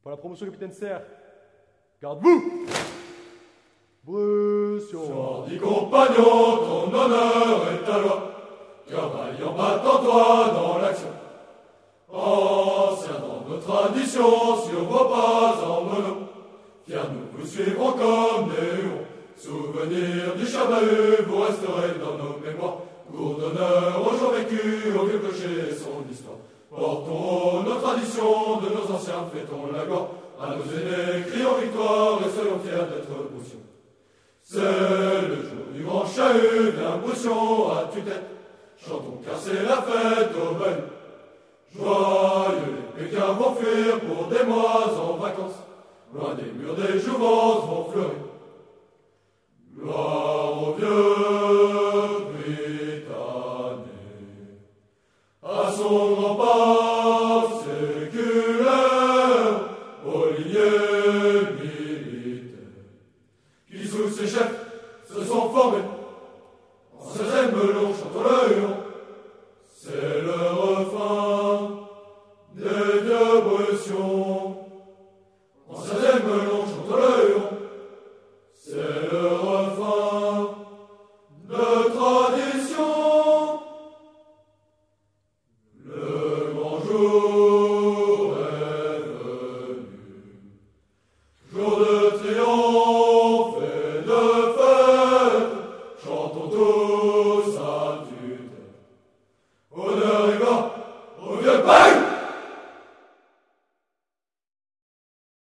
Pour la promotion, capitaine Serre. Garde-vous! Brussion. Dis compagnon, ton honneur est ta loi. Cavalier en battant-toi dans l'action. Ancien dans nos traditions, sur vos pas en mono. Fiers nous vous suivrons comme des héros. Souvenir du chahut, vous resterez dans nos mémoires. Cours d'honneur aux jours vécus, au vieux clocher son histoire. Portons nos traditions, de nos anciens fêtons la gloire. À nos aînés, crions victoire et soyons fiers d'être Broussion. C'est le jour du grand chahut, viens Broussion à tue-tête. Chantons car c'est la fête au bal. Joyeux les Pékins vont fuir pour des mois en vacances. Loin des murs des jouvences vont fleurir.